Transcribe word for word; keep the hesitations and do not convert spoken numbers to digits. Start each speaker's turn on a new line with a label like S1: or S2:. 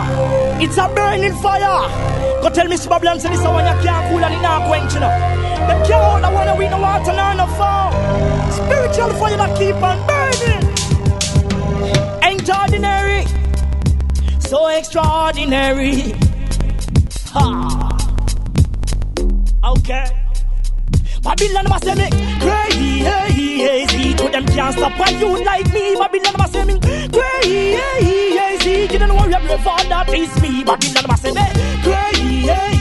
S1: fire. It's a burning fire. Go tell Mister Babylon, say this is one you can't cool and it not quench, you know. Them can't hold the one we no water nor no fall. Spiritual fire that keep on burning. Ain't ordinary, so extraordinary. Ha. Okay. Babylon must say me crazy. To them can't stop a youth like me. Babylon must say me crazy. You don't worry about that is me. Babylon must say me crazy.